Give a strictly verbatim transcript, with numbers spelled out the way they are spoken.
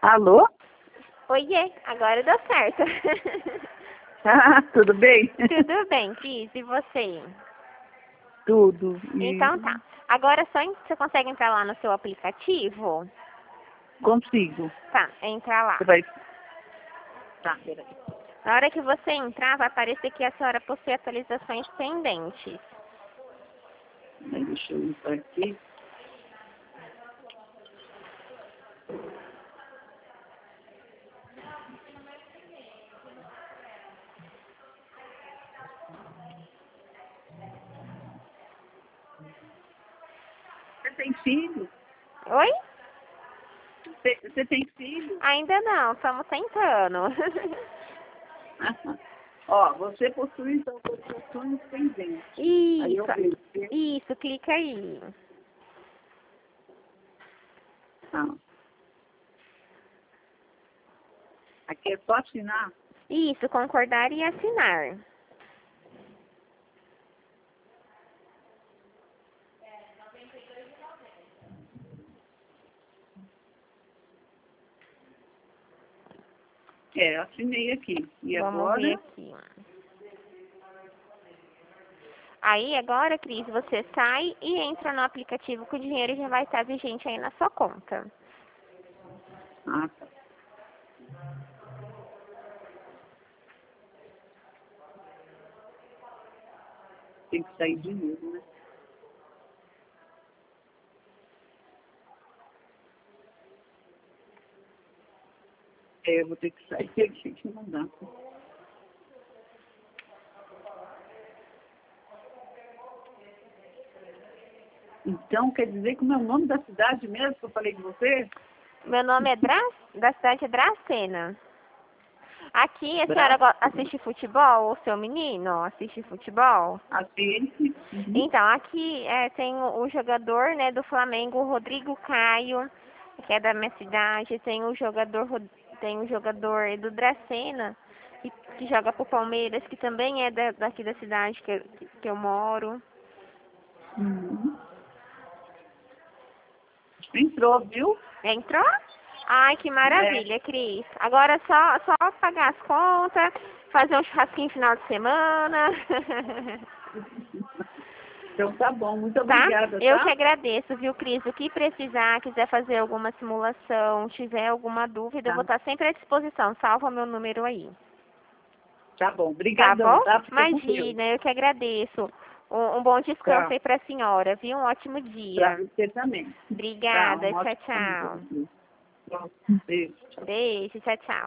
Alô? Oiê, agora deu certo. Ah, tudo bem? Tudo bem, Cris, e você? Tudo. E Então tá. Agora só en- você consegue entrar lá no seu aplicativo? consigo. Tá, entra lá. Você vai... Tá, peraí. Na hora que você entrar, vai aparecer que a senhora possui atualizações pendentes. Aí, deixa eu entrar aqui. Você tem filho? Oi? Você, você tem filho? Ainda não, estamos tentando. Ó, você possui então atualizações pendentes. Aí eu Isso, vejo. isso, clica aí. Tá. Aqui é só assinar. Isso, concordar e assinar. É, assinei aqui. E Vamos agora? ver aqui. Aí agora, Cris, você sai e entra no aplicativo que o dinheiro já vai estar vigente aí na sua conta. Ah, tá. Tem que sair de novo, né? É, eu vou ter que sair aqui, que não dá. Então, quer dizer que o meu nome da cidade mesmo, que eu falei com você? Meu nome é Dra... da cidade de Dracena. Aqui a senhora Braço. go- assiste futebol, o seu menino assiste futebol? Assiste. Uhum. Então, aqui é, tem o, o jogador, né, do Flamengo, o Rodrigo Caio, que é da minha cidade, tem o jogador Ro- tem o jogador do Dracena, que, que joga pro Palmeiras, que também é da, daqui da cidade que, eu- que, que eu moro. Uhum. Entrou, viu? Entrou? Ai, que É. maravilha, Cris. Agora é só, só pagar as contas, fazer um churrasquinho final de semana. Então tá bom, muito Tá? obrigada, Eu que tá? agradeço, viu, Cris? O que precisar, quiser fazer alguma simulação, tiver alguma dúvida, eu Tá, vou estar sempre à disposição. Salva meu número aí. tá bom. Tá Obrigadão, bom? tá? Fica com Deus. Imagina, eu que agradeço. Um, um bom descanso Tá. aí pra senhora, viu? Um ótimo Pra dia. você também. Tá, Obrigada. um Tchau, ótimo tchau. dia. Beijo. Tchau. Beijo, tchau, tchau.